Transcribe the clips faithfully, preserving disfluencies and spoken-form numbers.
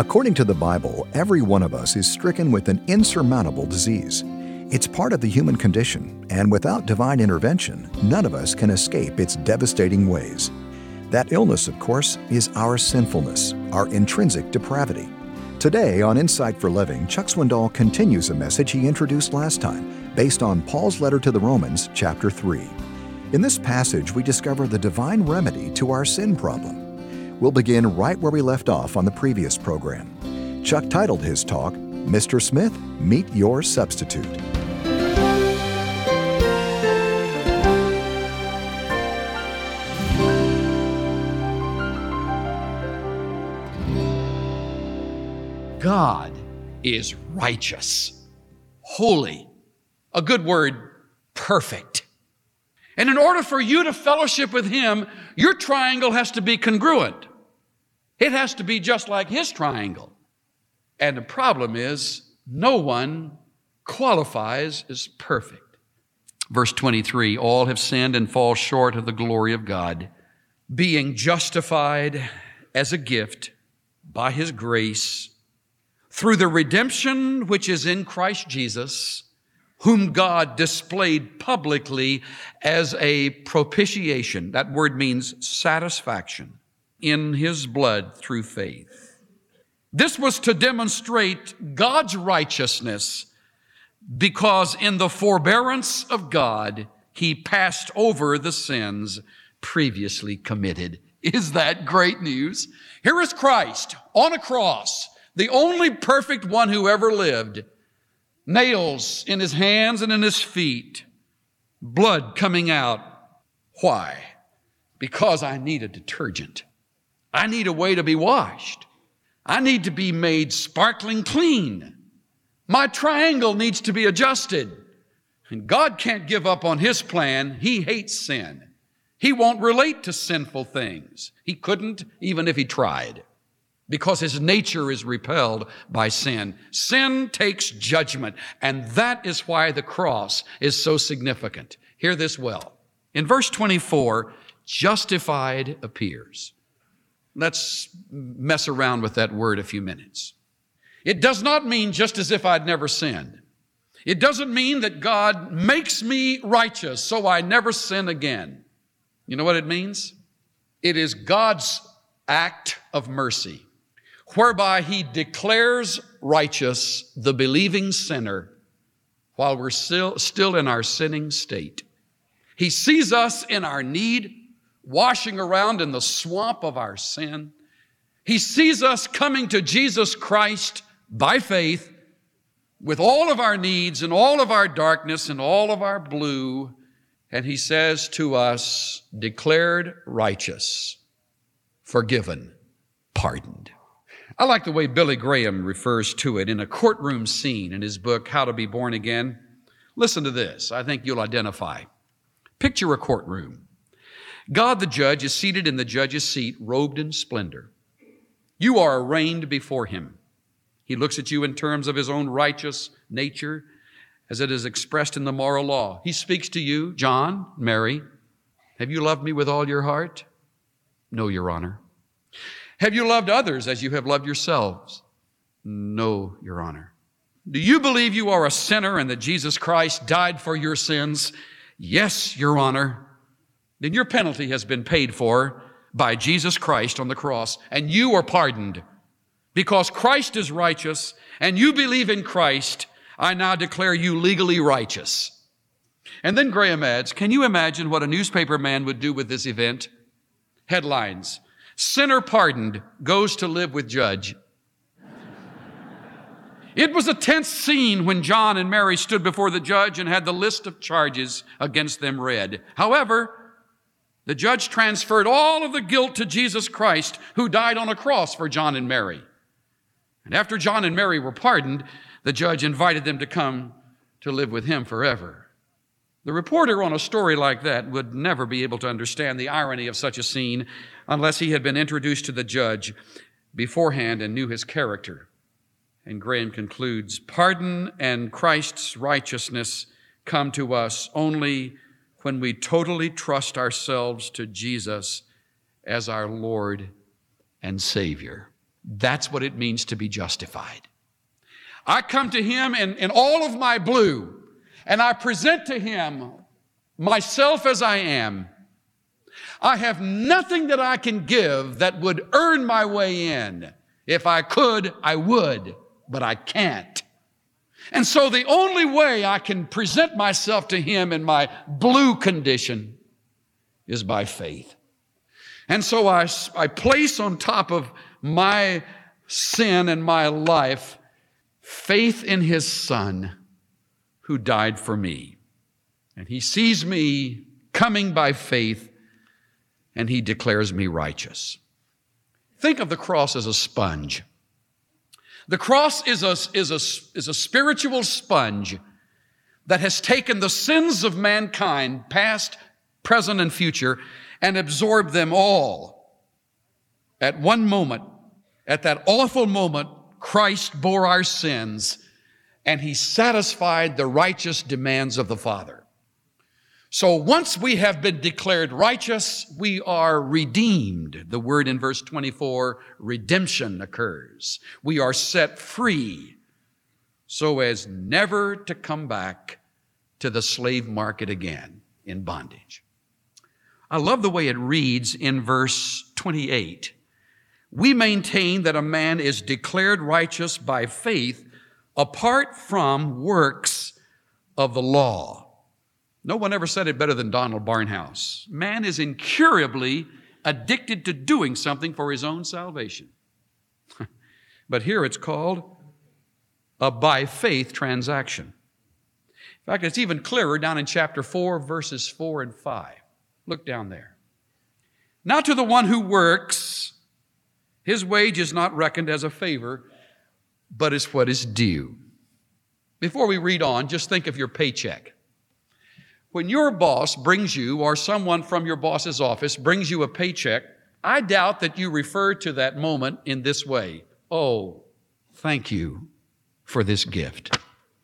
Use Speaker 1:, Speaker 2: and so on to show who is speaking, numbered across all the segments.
Speaker 1: According to the Bible, every one of us is stricken with an insurmountable disease. It's part of the human condition, and without divine intervention, none of us can escape its devastating ways. That illness, of course, is our sinfulness, our intrinsic depravity. Today on Insight for Living, Chuck Swindoll continues a message he introduced last time, based on Paul's letter to the Romans, chapter three. In this passage, we discover the divine remedy to our sin problem. We'll begin right where we left off on the previous program. Chuck titled his talk, Mister Smith, Meet Your Substitute.
Speaker 2: God is righteous, holy, a good word, perfect. And in order for you to fellowship with Him, your triangle has to be congruent. It has to be just like His triangle. And the problem is, no one qualifies as perfect. Verse twenty-three, all have sinned and fall short of the glory of God, being justified as a gift by His grace through the redemption which is in Christ Jesus, whom God displayed publicly as a propitiation. That word means satisfaction in His blood through faith. This was to demonstrate God's righteousness, because in the forbearance of God, He passed over the sins previously committed. Is that great news? Here is Christ on a cross, the only perfect one who ever lived. Nails in His hands and in His feet. Blood coming out. Why? Because I need a detergent. I need a way to be washed. I need to be made sparkling clean. My triangle needs to be adjusted. And God can't give up on His plan. He hates sin. He won't relate to sinful things. He couldn't even if He tried, because His nature is repelled by sin. Sin takes judgment, and that is why the cross is so significant. Hear this well. In verse twenty-four, justified appears. Let's mess around with that word a few minutes. It does not mean just as if I'd never sinned. It doesn't mean that God makes me righteous so I never sin again. You know what it means? It is God's act of mercy, whereby He declares righteous the believing sinner while we're still, still in our sinning state. He sees us in our need, washing around in the swamp of our sin. He sees us coming to Jesus Christ by faith with all of our needs and all of our darkness and all of our blue. And He says to us, declared righteous, forgiven, pardoned. I like the way Billy Graham refers to it in a courtroom scene in his book, How to Be Born Again. Listen to this. I think you'll identify. Picture a courtroom. God the judge is seated in the judge's seat, robed in splendor. You are arraigned before Him. He looks at you in terms of His own righteous nature as it is expressed in the moral law. He speaks to you, John, Mary. Have you loved me with all your heart? No, Your Honor. Have you loved others as you have loved yourselves? No, Your Honor. Do you believe you are a sinner and that Jesus Christ died for your sins? Yes, Your Honor. Then your penalty has been paid for by Jesus Christ on the cross, and you are pardoned. Because Christ is righteous and you believe in Christ, I now declare you legally righteous. And then Graham adds, can you imagine what a newspaper man would do with this event? Headlines: sinner pardoned, goes to live with judge. It was a tense scene when John and Mary stood before the judge and had the list of charges against them read. However, the judge transferred all of the guilt to Jesus Christ, who died on a cross for John and Mary. And after John and Mary were pardoned, the judge invited them to come to live with Him forever. The reporter on a story like that would never be able to understand the irony of such a scene unless he had been introduced to the judge beforehand and knew his character. And Graham concludes, pardon and Christ's righteousness come to us only when we totally trust ourselves to Jesus as our Lord and Savior. That's what it means to be justified. I come to Him in, in all of my blue, and I present to Him myself as I am. I have nothing that I can give that would earn my way in. If I could, I would, but I can't. And so the only way I can present myself to Him in my blue condition is by faith. And so I, I place on top of my sin and my life faith in His Son who died for me. And He sees me coming by faith, and He declares me righteous. Think of the cross as a sponge. The cross is a, is a, is a spiritual sponge that has taken the sins of mankind, past, present, and future, and absorbed them all. At one moment, at that awful moment, Christ bore our sins, and He satisfied the righteous demands of the Father. So once we have been declared righteous, we are redeemed. The word in verse twenty-four, redemption, occurs. We are set free so as never to come back to the slave market again in bondage. I love the way it reads in verse twenty-eight. We maintain that a man is declared righteous by faith apart from works of the law. No one ever said it better than Donald Barnhouse. Man is incurably addicted to doing something for his own salvation. But here it's called a by faith transaction. In fact, it's even clearer down in chapter four, verses four and five. Look down there. Now to the one who works, his wage is not reckoned as a favor, but is what is due. Before we read on, just think of your paycheck. When your boss brings you, or someone from your boss's office brings you a paycheck, I doubt that you refer to that moment in this way. Oh, thank you for this gift.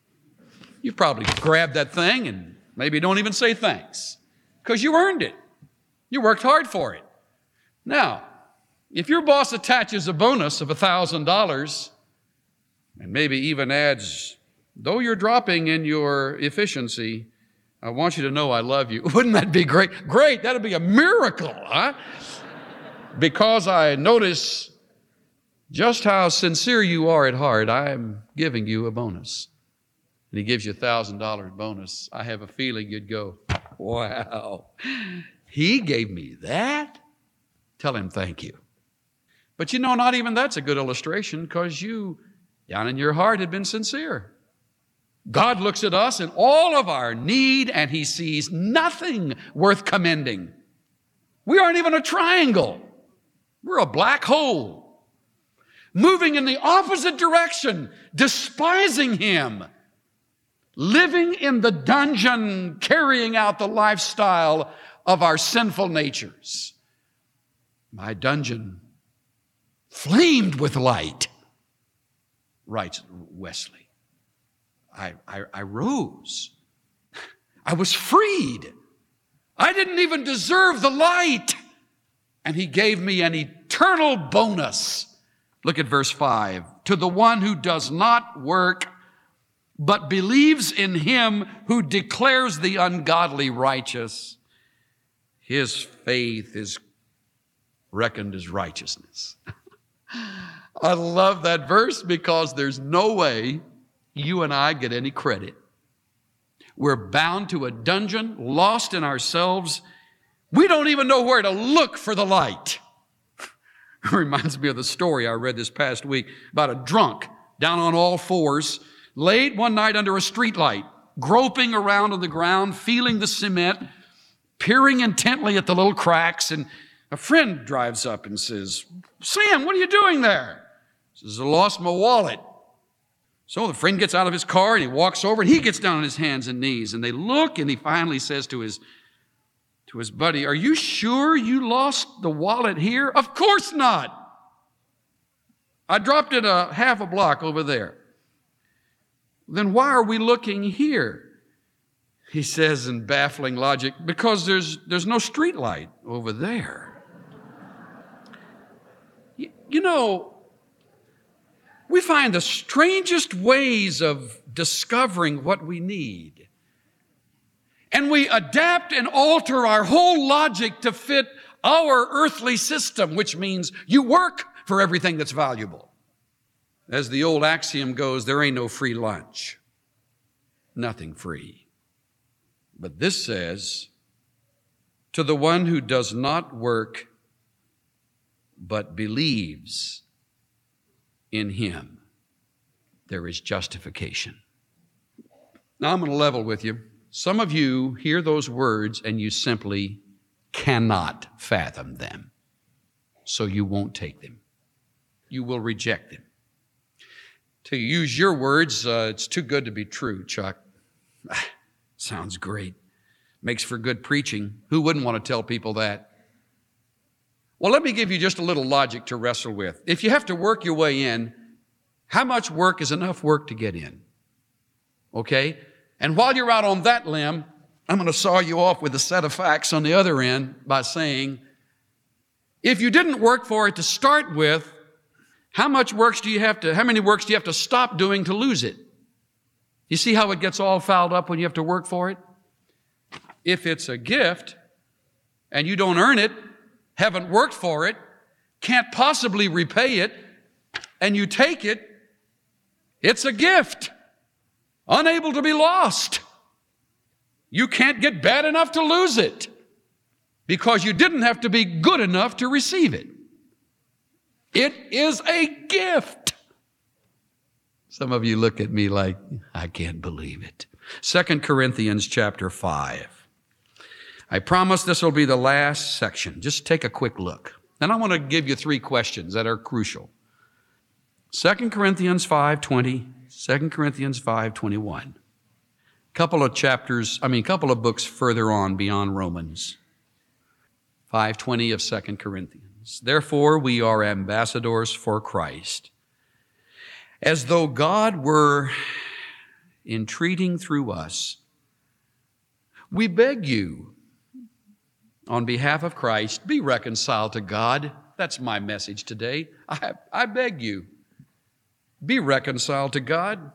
Speaker 2: You probably grab that thing and maybe don't even say thanks because you earned it. You worked hard for it. Now, if your boss attaches a bonus of one thousand dollars and maybe even adds, though you're dropping in your efficiency, I want you to know I love you. Wouldn't that be great? Great, that'd be a miracle, huh? Because I notice just how sincere you are at heart, I'm giving you a bonus. And he gives you a one thousand dollars bonus. I have a feeling you'd go, wow, he gave me that? Tell him thank you. But you know, not even that's a good illustration because you, down in your heart, had been sincere. God looks at us in all of our need and He sees nothing worth commending. We aren't even a triangle. We're a black hole, moving in the opposite direction, despising Him, living in the dungeon, carrying out the lifestyle of our sinful natures. My dungeon flamed with light, writes Wesley. I, I, I rose. I was freed. I didn't even deserve the light. And He gave me an eternal bonus. Look at verse five. To the one who does not work, but believes in Him who declares the ungodly righteous, his faith is reckoned as righteousness. I love that verse because there's no way you and I get any credit. We're bound to a dungeon, lost in ourselves. We don't even know where to look for the light. It reminds me of the story I read this past week about a drunk down on all fours, laid one night under a streetlight, groping around on the ground, feeling the cement, peering intently at the little cracks, and a friend drives up and says, "Sam, what are you doing there?" He says, "I lost my wallet." So the friend gets out of his car and he walks over and he gets down on his hands and knees and they look and he finally says to his, to his buddy, "Are you sure you lost the wallet here?" "Of course not. I dropped it a half a block over there." "Then why are we looking here?" He says in baffling logic, "Because there's, there's no street light over there." you, you know, we find the strangest ways of discovering what we need. And we adapt and alter our whole logic to fit our earthly system, which means you work for everything that's valuable. As the old axiom goes, there ain't no free lunch. Nothing free. But this says, to the one who does not work, but believes in him, there is justification. Now I'm going to level with you. Some of you hear those words and you simply cannot fathom them. So you won't take them. You will reject them. To use your words, uh, it's too good to be true, Chuck. Sounds great. Makes for good preaching. Who wouldn't want to tell people that? Well, let me give you just a little logic to wrestle with. If you have to work your way in, how much work is enough work to get in? Okay? And while you're out on that limb, I'm going to saw you off with a set of facts on the other end by saying, if you didn't work for it to start with, how much works do you have to, how many works do you have to stop doing to lose it? You see how it gets all fouled up when you have to work for it? If it's a gift and you don't earn it, haven't worked for it, can't possibly repay it, and you take it, it's a gift, unable to be lost. You can't get bad enough to lose it because you didn't have to be good enough to receive it. It is a gift. Some of you look at me like, I can't believe it. Second Corinthians chapter five. I promise this will be the last section. Just take a quick look. And I want to give you three questions that are crucial. Second Corinthians five twenty, Second Corinthians five twenty-one. Couple of chapters, I mean, couple of books further on beyond Romans. five twenty of Second Corinthians. Therefore, we are ambassadors for Christ, as though God were entreating through us. We beg you, on behalf of Christ, be reconciled to God. That's my message today. I, I beg you, be reconciled to God.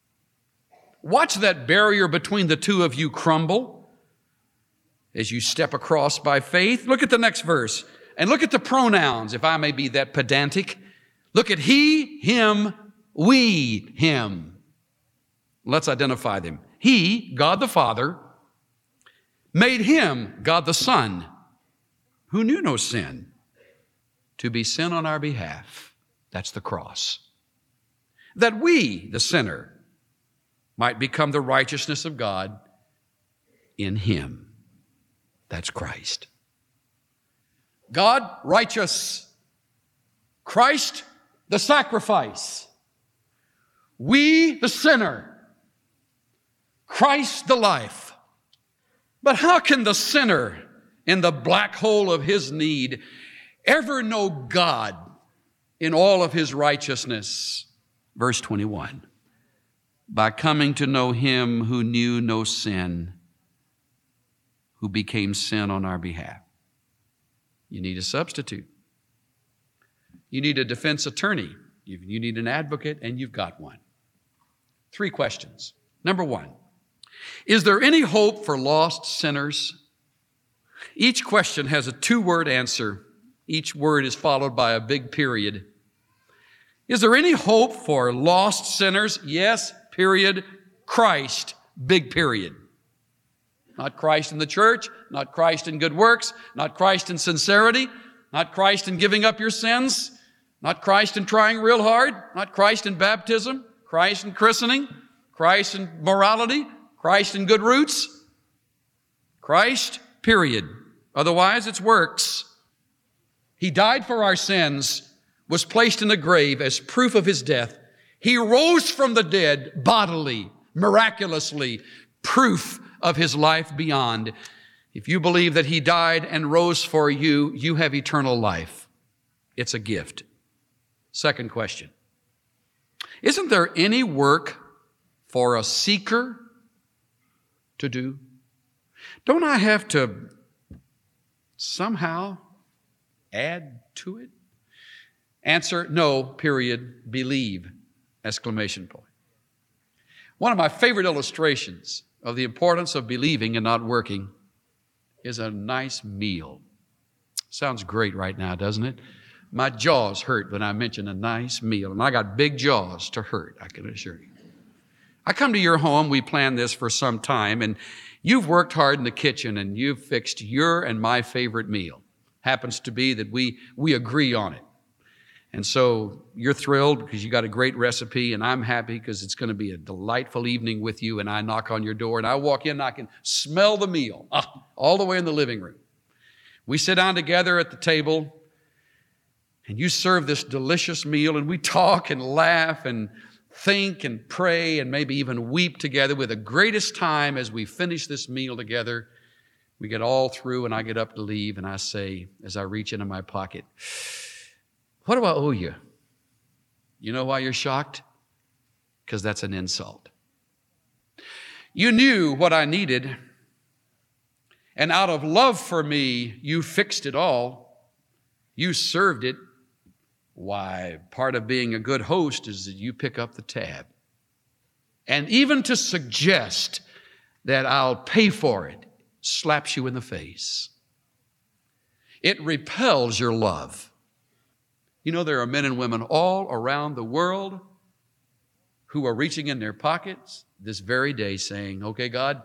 Speaker 2: Watch that barrier between the two of you crumble as you step across by faith. Look at the next verse and look at the pronouns, if I may be that pedantic. Look at he, him, we, him. Let's identify them. He, God the Father, made him, God the Son, who knew no sin, to be sin on our behalf. That's the cross. That we, the sinner, might become the righteousness of God in him. That's Christ. God, righteous. Christ, the sacrifice. We, the sinner. Christ, the life. But how can the sinner in the black hole of his need ever know God in all of his righteousness? Verse twenty-one. By coming to know him who knew no sin, who became sin on our behalf. You need a substitute. You need a defense attorney. You, you need an advocate, and you've got one. Three questions. Number one, is there any hope for lost sinners? Each question has a two-word answer. Each word is followed by a big period. Is there any hope for lost sinners? Yes, period. Christ, big period. Not Christ in the church, not Christ in good works, not Christ in sincerity, not Christ in giving up your sins, not Christ in trying real hard, not Christ in baptism, Christ in christening, Christ in morality, Christ in good roots. Christ, period. Otherwise, it's works. He died for our sins, was placed in the grave as proof of his death. He rose from the dead bodily, miraculously, proof of his life beyond. If you believe that he died and rose for you, you have eternal life. It's a gift. Second question. Isn't there any work for a seeker to do? Don't I have to somehow add to it? Answer, no, period, believe. Exclamation point. One of my favorite illustrations of the importance of believing and not working is a nice meal. Sounds great right now, doesn't it? My jaws hurt when I mention a nice meal, and I got big jaws to hurt, I can assure you. I come to your home, we planned this for some time, and you've worked hard in the kitchen, and you've fixed your and my favorite meal. Happens to be that we, we agree on it. And so you're thrilled because you got a great recipe, and I'm happy because it's going to be a delightful evening with you, and I knock on your door, and I walk in, and I can smell the meal all the way in the living room. We sit down together at the table, and you serve this delicious meal, and we talk and laugh and think and pray and maybe even weep together with the greatest time as we finish this meal together. We get all through, and I get up to leave, and I say, as I reach into my pocket, what do I owe you? You know why you're shocked? Because that's an insult. You knew what I needed, and out of love for me, you fixed it all. You served it. Why, part of being a good host is that you pick up the tab. And even to suggest that I'll pay for it slaps you in the face. It repels your love. You know, there are men and women all around the world who are reaching in their pockets this very day saying, okay, God,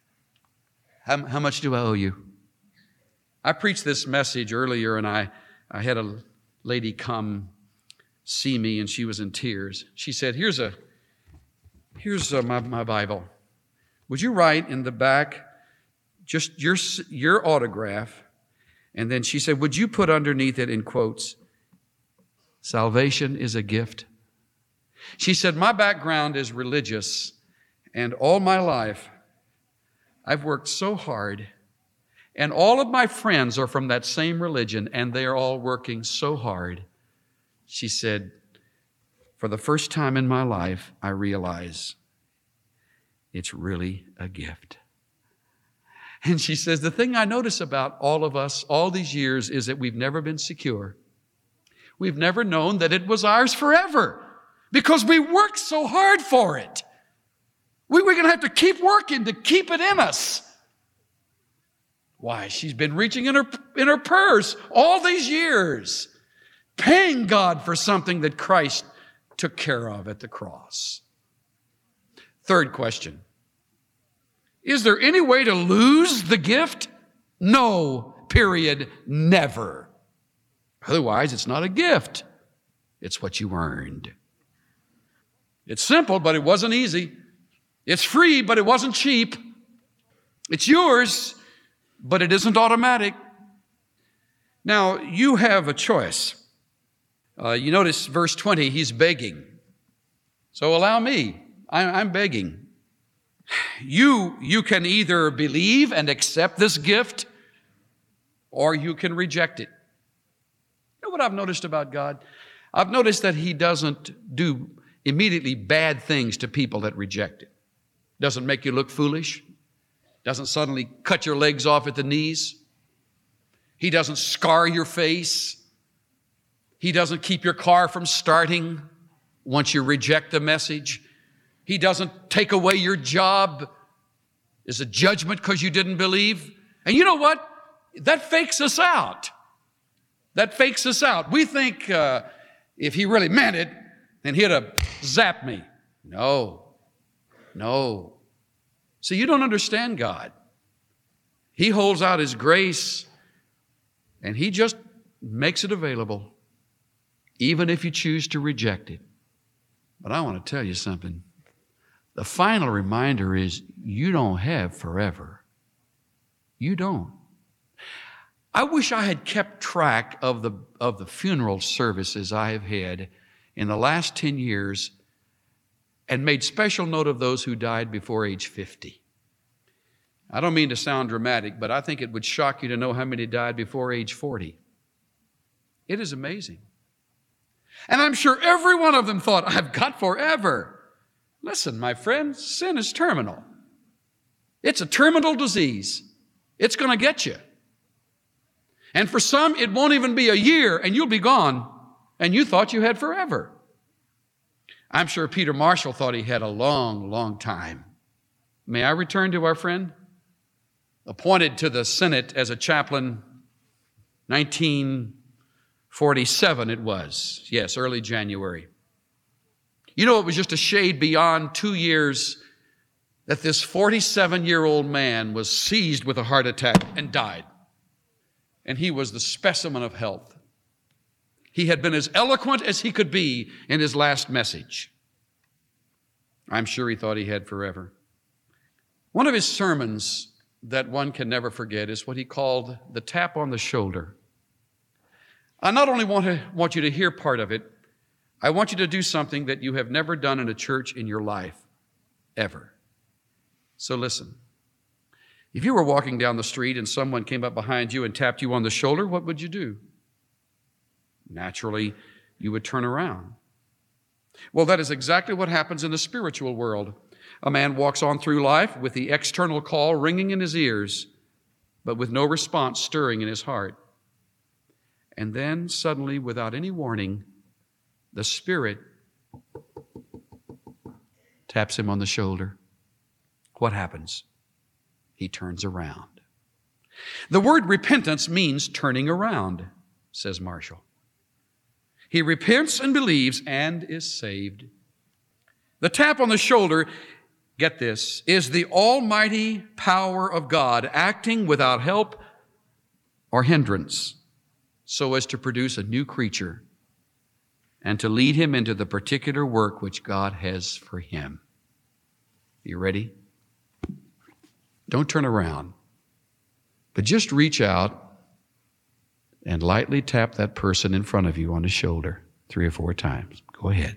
Speaker 2: how, how much do I owe you? I preached this message earlier, and I, I had a lady come see me, and she was in tears. She said, here's a here's a, my, my Bible. Would you write in the back just your, your autograph? And then she said, would you put underneath it in quotes, salvation is a gift? She said, my background is religious, and all my life I've worked so hard, and all of my friends are from that same religion, and they are all working so hard. She said, for the first time in my life, I realize it's really a gift. And she says, the thing I notice about all of us all these years is that we've never been secure. We've never known that it was ours forever because we worked so hard for it. We, we're going to have to keep working to keep it in us. Why? She's been reaching in her, in her purse all these years, paying God for something that Christ took care of at the cross. Third question. Is there any way to lose the gift? No, period, never. Otherwise, it's not a gift. It's what you earned. It's simple, but it wasn't easy. It's free, but it wasn't cheap. It's yours, but it isn't automatic. Now, you have a choice. Uh, you notice verse twenty, he's begging. So allow me. I, I'm begging. You, you can either believe and accept this gift, or you can reject it. You know what I've noticed about God? I've noticed that He doesn't do immediately bad things to people that reject it. Doesn't make you look foolish. Doesn't suddenly cut your legs off at the knees. He doesn't scar your face. He doesn't keep your car from starting once you reject the message. He doesn't take away your job as a judgment because you didn't believe. And you know what? That fakes us out. That fakes us out. We think uh, if He really meant it, then He'd have zapped me. No. No. See, you don't understand God. He holds out His grace, and He just makes it available, even if you choose to reject it. But I want to tell you something. The final reminder is you don't have forever. You don't. I wish I had kept track of the, of the funeral services I have had in the last ten years and made special note of those who died before age fifty. I don't mean to sound dramatic, but I think it would shock you to know how many died before age forty. It is amazing. And I'm sure every one of them thought, I've got forever. Listen, my friend, sin is terminal. It's a terminal disease. It's going to get you. And for some, it won't even be a year, and you'll be gone, and you thought you had forever. I'm sure Peter Marshall thought he had a long, long time. May I return to our friend? Appointed to the Senate as a chaplain, nineteen forty-seven it was. Yes, early January. You know, it was just a shade beyond two years that this forty-seven-year-old man was seized with a heart attack and died. And he was the specimen of health. He had been as eloquent as he could be in his last message. I'm sure he thought he had forever. One of his sermons that one can never forget is what he called the tap on the shoulder. I not only want to want you to hear part of it, I want you to do something that you have never done in a church in your life, ever. So listen. If you were walking down the street and someone came up behind you and tapped you on the shoulder, what would you do? Naturally, you would turn around. Well, that is exactly what happens in the spiritual world. A man walks on through life with the external call ringing in his ears, but with no response stirring in his heart. And then suddenly, without any warning, the Spirit taps him on the shoulder. What happens? He turns around. The word repentance means turning around, says Marshall. He repents and believes and is saved. The tap on the shoulder, get this, is the almighty power of God acting without help or hindrance so as to produce a new creature and to lead him into the particular work which God has for him. You ready? Don't turn around, but just reach out and lightly tap that person in front of you on the shoulder three or four times. Go ahead.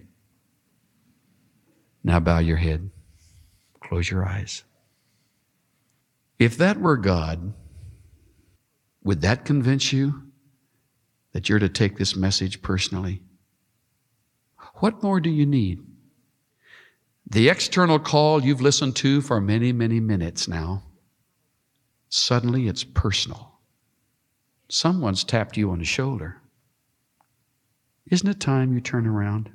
Speaker 2: Now bow your head. Close your eyes. If that were God, would that convince you that you're to take this message personally? What more do you need? The external call you've listened to for many, many minutes now, suddenly it's personal. Someone's tapped you on the shoulder. Isn't it time you turn around?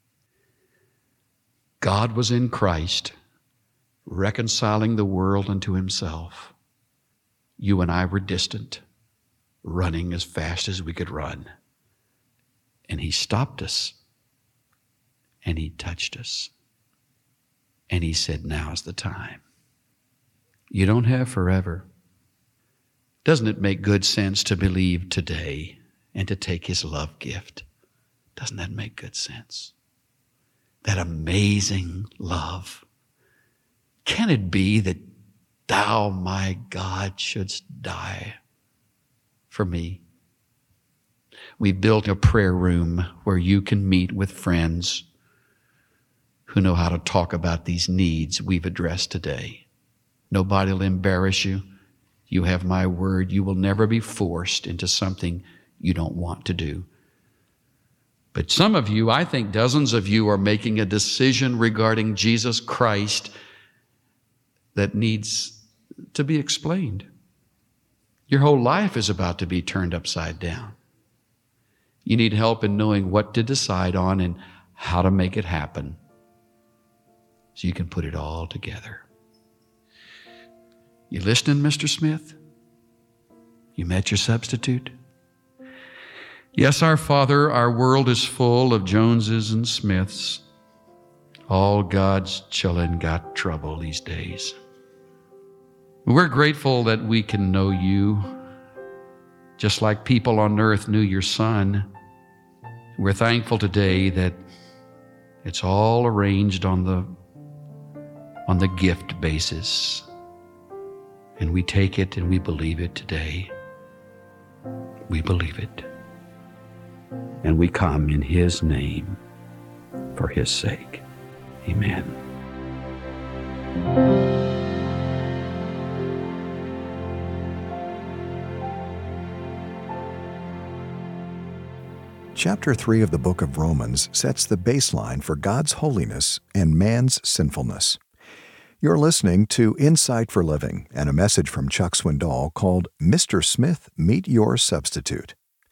Speaker 2: God was in Christ, reconciling the world unto himself. You and I were distant, running as fast as we could run. And he stopped us, and he touched us. And he said, now's the time. You don't have forever. Doesn't it make good sense to believe today and to take his love gift? Doesn't that make good sense? That amazing love. Can it be that thou, my God, shouldst die for me? We built a prayer room where you can meet with friends who know how to talk about these needs we've addressed today. Nobody will embarrass you. You have my word. You will never be forced into something you don't want to do. But some of you, I think dozens of you, are making a decision regarding Jesus Christ that needs to be explained. Your whole life is about to be turned upside down. You need help in knowing what to decide on and how to make it happen so you can put it all together. You listening, Mister Smith? You met your substitute? Yes, our Father, our world is full of Joneses and Smiths. All God's children got trouble these days. We're grateful that we can know you, just like people on earth knew your Son. We're thankful today that it's all arranged on the, on the gift basis. And we take it and we believe it today. We believe it. And we come in his name for his sake. Amen.
Speaker 1: Chapter three of the book of Romans sets the baseline for God's holiness and man's sinfulness. You're listening to Insight for Living and a message from Chuck Swindoll called Mister Smith, Meet Your Substitute.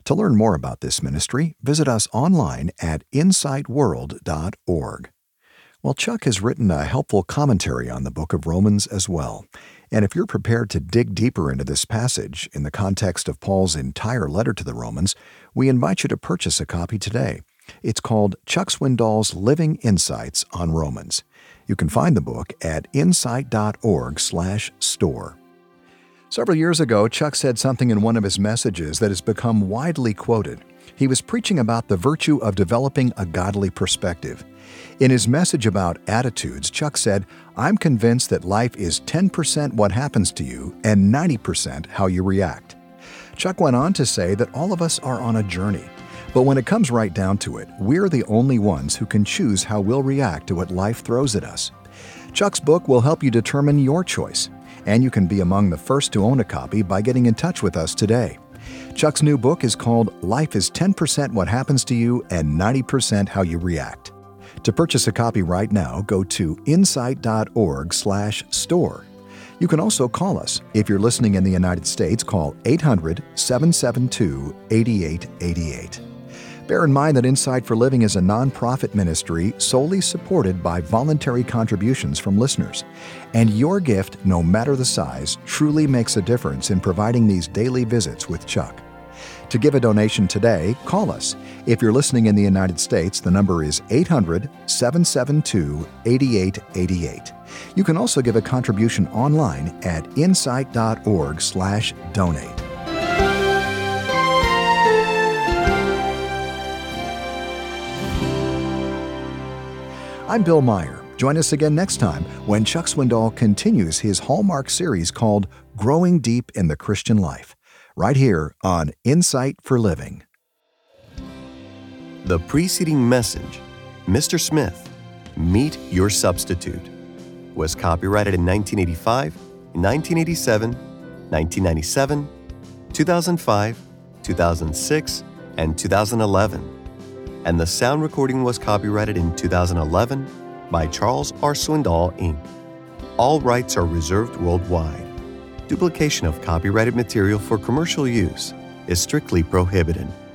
Speaker 1: To learn more about this ministry, visit us online at insight world dot org. Well, Chuck has written a helpful commentary on the book of Romans as well. And if you're prepared to dig deeper into this passage in the context of Paul's entire letter to the Romans, we invite you to purchase a copy today. It's called Chuck Swindoll's Living Insights on Romans. You can find the book at insight dot org slash store. Several years ago, Chuck said something in one of his messages that has become widely quoted. He was preaching about the virtue of developing a godly perspective. In his message about attitudes, Chuck said, "I'm convinced that life is ten percent what happens to you and ninety percent how you react." Chuck went on to say that all of us are on a journey. But when it comes right down to it, we're the only ones who can choose how we'll react to what life throws at us. Chuck's book will help you determine your choice, and you can be among the first to own a copy by getting in touch with us today. Chuck's new book is called Life is ten percent What Happens to You and ninety percent How You React. To purchase a copy right now, go to insight dot org slash store. You can also call us. If you're listening in the United States, call eight hundred, seven seven two, eight eight eight eight. Bear in mind that Insight for Living is a nonprofit ministry solely supported by voluntary contributions from listeners. And your gift, no matter the size, truly makes a difference in providing these daily visits with Chuck. To give a donation today, call us. If you're listening in the United States, the number is eight hundred, seven seven two, eight eight eight eight. You can also give a contribution online at insight dot org slash donate. I'm Bill Meyer. Join us again next time when Chuck Swindoll continues his Hallmark series called Growing Deep in the Christian Life, right here on Insight for Living.
Speaker 3: The preceding message, Mister Smith, Meet Your Substitute, was copyrighted in nineteen eighty-five, nineteen eighty-seven, nineteen ninety-seven, two thousand five, two thousand six, and two thousand eleven. And the sound recording was copyrighted in two thousand eleven by Charles R. Swindoll, Incorporated. All rights are reserved worldwide. Duplication of copyrighted material for commercial use is strictly prohibited.